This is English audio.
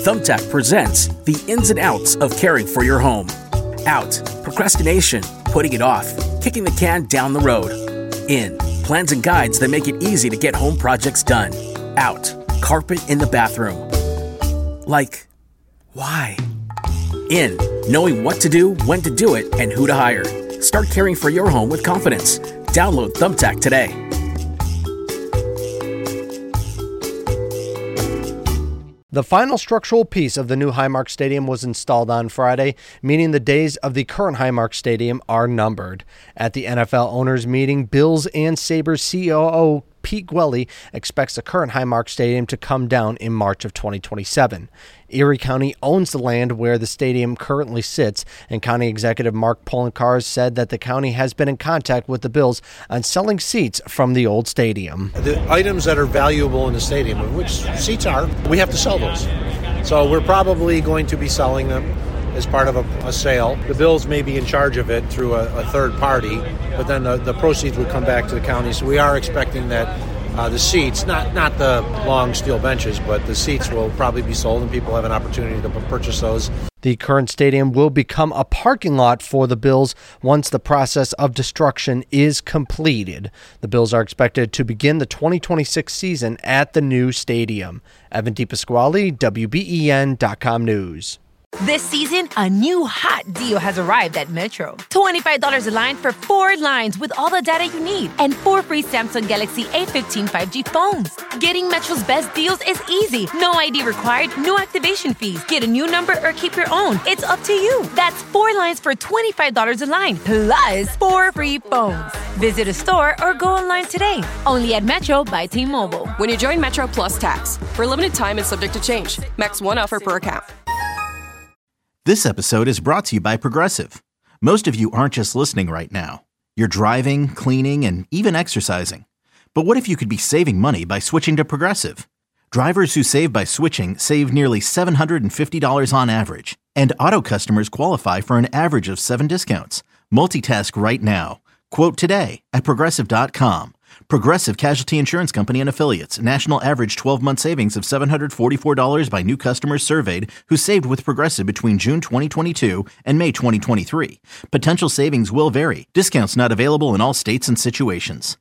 Thumbtack presents the ins and outs of caring for your home. Out, procrastination, putting it off, kicking the can down the road. In, plans and guides that make it easy to get home projects done. Out, carpet in the bathroom. Like, why? In, knowing what to do, when to do it, and who to hire. Start caring for your home with confidence. Download Thumbtack today. The final structural piece of the new Highmark Stadium was installed on Friday, meaning the days of the current Highmark Stadium are numbered. At the NFL owners meeting, Bills and Sabres COO Pete Gwelly expects the current Highmark Stadium to come down in March of 2027. Erie County owns the land where the stadium currently sits, and County Executive Mark Poloncarz said that the county has been in contact with the Bills on selling seats from the old stadium. The items that are valuable in the stadium, which seats are, we have to sell those. So we're probably going to be selling them as part of a sale. The Bills may be in charge of it through a third party, but then the proceeds would come back to the county. So we are expecting that the seats, not the long steel benches, but the seats will probably be sold and people have an opportunity to purchase those. The current stadium will become a parking lot for the Bills once the process of destruction is completed. The Bills are expected to begin the 2026 season at the new stadium. Evan DePasquale, WBEN.com News. This season, a new hot deal has arrived at Metro. $25 a line for 4 lines with all the data you need and 4 free Samsung Galaxy A15 5G phones. Getting Metro's best deals is easy. No ID required, no activation fees. Get a new number or keep your own. It's up to you. That's 4 lines for $25 a line, plus 4 free phones. Visit a store or go online today. Only at Metro by T-Mobile. When you join Metro Plus Tax. For a limited time and subject to change. Max 1 offer per account. This episode is brought to you by Progressive. Most of you aren't just listening right now. You're driving, cleaning, and even exercising. But what if you could be saving money by switching to Progressive? Drivers who save by switching save nearly $750 on average. And auto customers qualify for an average of 7 discounts. Multitask right now. Quote today at Progressive.com. Progressive Casualty Insurance Company and Affiliates. National average 12-month savings of $744 by new customers surveyed who saved with Progressive between June 2022 and May 2023. Potential savings will vary. Discounts not available in all states and situations.